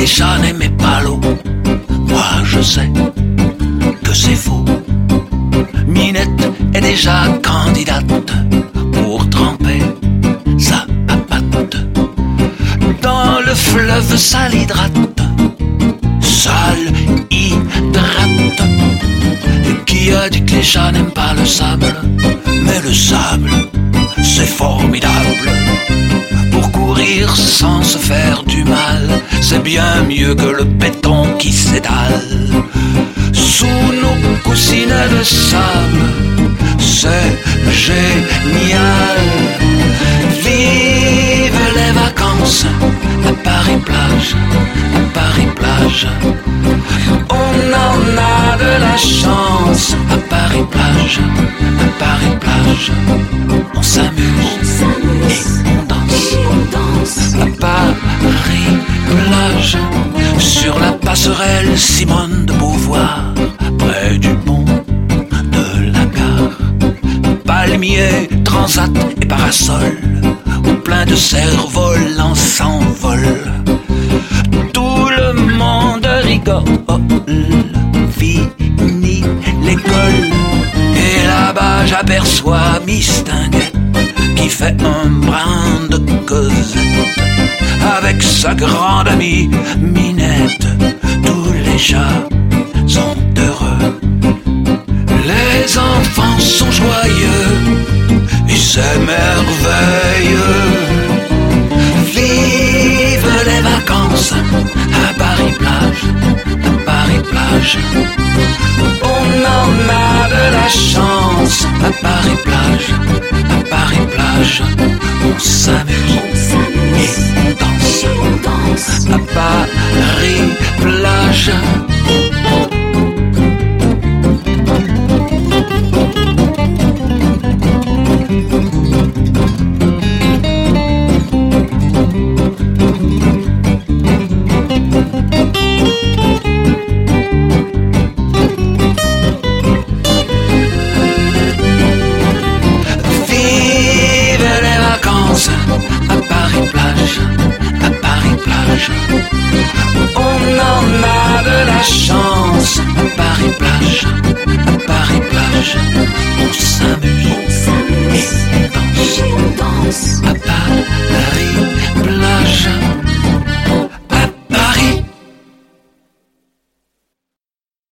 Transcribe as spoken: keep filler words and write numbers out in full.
les chats n'aimaient pas l'eau. Moi je sais que c'est faux. Minette est déjà candidate pour tremper sa papate dans le fleuve salhydrate. Sale hydrate. Qui a dit que les chats n'aiment pas le sable? Mais le sable, c'est formidable. Pour courir sans se faire du mal, c'est bien mieux que le béton qui s'étale. Sous nos coussinets de sable, c'est génial. Vive les vacances à Paris-Plage, à Paris-Plage. On en a de la chance à Paris-Plage, à Paris-Plage. On s'amuse et on danse à Paris-Plage. Sur la passerelle Simone de Beauvoir, près du pont de la gare. Palmiers, transat et parasol, où plein de cerfs-volants s'envolent. Tout le monde rigole, fini l'école. Et là-bas j'aperçois Miss Tinguette qui fait un brin de causette avec sa grande amie Minette. Tous les chats sont heureux, les enfants sont joyeux, et c'est merveilleux. Vive les vacances à Paris-Plage, à Paris-Plage. On en a de la chance à Paris-Plage, à Paris-Plage. On s'amuse et on danse à Paris-Plage. À Paris-Plage, à Paris-Plage. On en a de la chance à Paris-Plage, à Paris-Plage. On s'amuse et